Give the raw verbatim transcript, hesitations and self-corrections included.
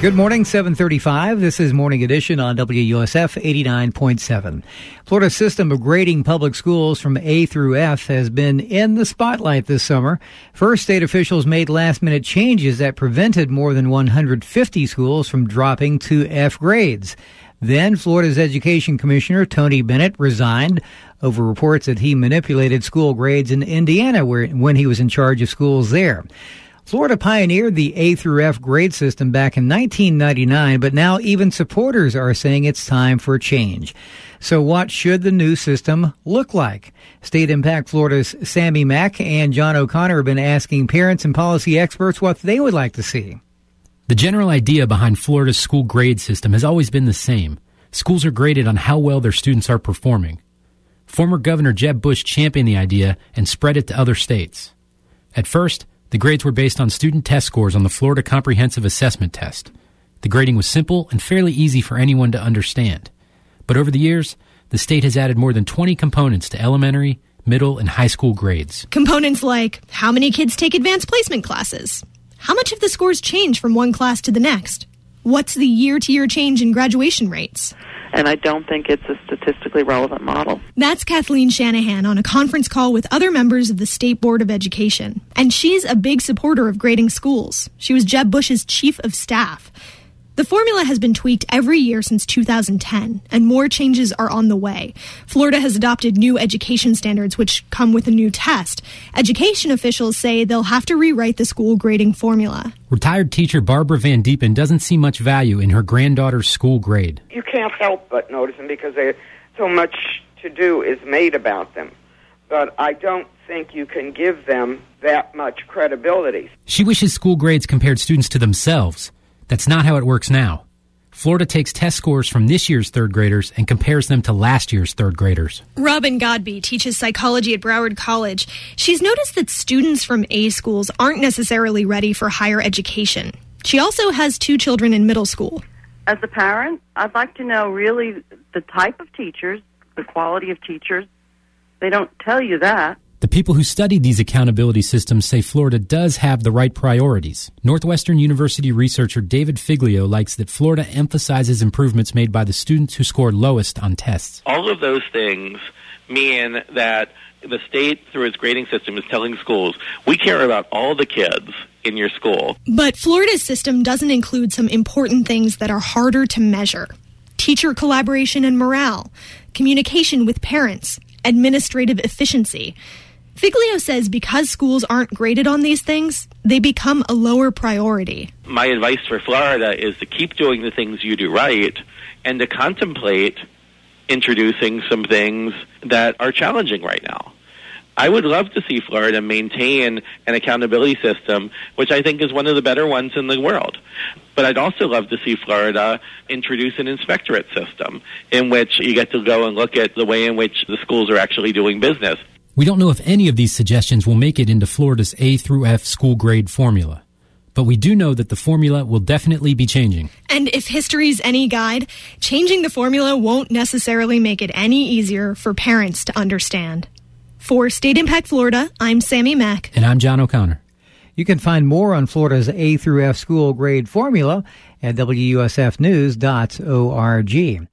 Good morning, seven thirty-five. This is Morning Edition on W U S F eighty-nine point seven. Florida's system of grading public schools from A through F has been in the spotlight this summer. First, state officials made last-minute changes that prevented more than one hundred fifty schools from dropping to F grades. Then, Florida's Education Commissioner, Tony Bennett, resigned over reports that he manipulated school grades in Indiana where, when he was in charge of schools there. Florida pioneered the A through F grade system back in nineteen ninety-nine, but now even supporters are saying it's time for change. So what should the new system look like? State Impact Florida's Sammy Mack and John O'Connor have been asking parents and policy experts what they would like to see. The general idea behind Florida's school grade system has always been the same. Schools are graded on how well their students are performing. Former Governor Jeb Bush championed the idea and spread it to other states. At first, the grades were based on student test scores on the Florida Comprehensive Assessment Test. The grading was simple and fairly easy for anyone to understand. But over the years, the state has added more than twenty components to elementary, middle, and high school grades. Components like how many kids take advanced placement classes? How much of the scores change from one class to the next? What's the year-to-year change in graduation rates? And I don't think it's a statistically relevant model. That's Kathleen Shanahan on a conference call with other members of the State Board of Education. And she's a big supporter of grading schools. She was Jeb Bush's chief of staff. The formula has been tweaked every year since two thousand ten, and more changes are on the way. Florida has adopted new education standards, which come with a new test. Education officials say they'll have to rewrite the school grading formula. Retired teacher Barbara Van Diepen doesn't see much value in her granddaughter's school grade. You can't help but notice them because they, so much to do is made about them. But I don't think you can give them that much credibility. She wishes school grades compared students to themselves. That's not how it works now. Florida takes test scores from this year's third graders and compares them to last year's third graders. Robin Godby teaches psychology at Broward College. She's noticed that students from A schools aren't necessarily ready for higher education. She also has two children in middle school. As a parent, I'd like to know really the type of teachers, the quality of teachers. They don't tell you that. The people who studied these accountability systems say Florida does have the right priorities. Northwestern University researcher David Figlio likes that Florida emphasizes improvements made by the students who scored lowest on tests. All of those things mean that the state, through its grading system, is telling schools, we care about all the kids in your school. But Florida's system doesn't include some important things that are harder to measure. Teacher collaboration and morale, communication with parents, administrative efficiency. Figlio says because schools aren't graded on these things, they become a lower priority. My advice for Florida is to keep doing the things you do right and to contemplate introducing some things that are challenging right now. I would love to see Florida maintain an accountability system, which I think is one of the better ones in the world. But I'd also love to see Florida introduce an inspectorate system in which you get to go and look at the way in which the schools are actually doing business. We don't know if any of these suggestions will make it into Florida's A through F school grade formula. But we do know that the formula will definitely be changing. And if history's any guide, changing the formula won't necessarily make it any easier for parents to understand. For State Impact Florida, I'm Sammy Mack. And I'm John O'Connor. You can find more on Florida's A through F school grade formula at W U S F news dot org.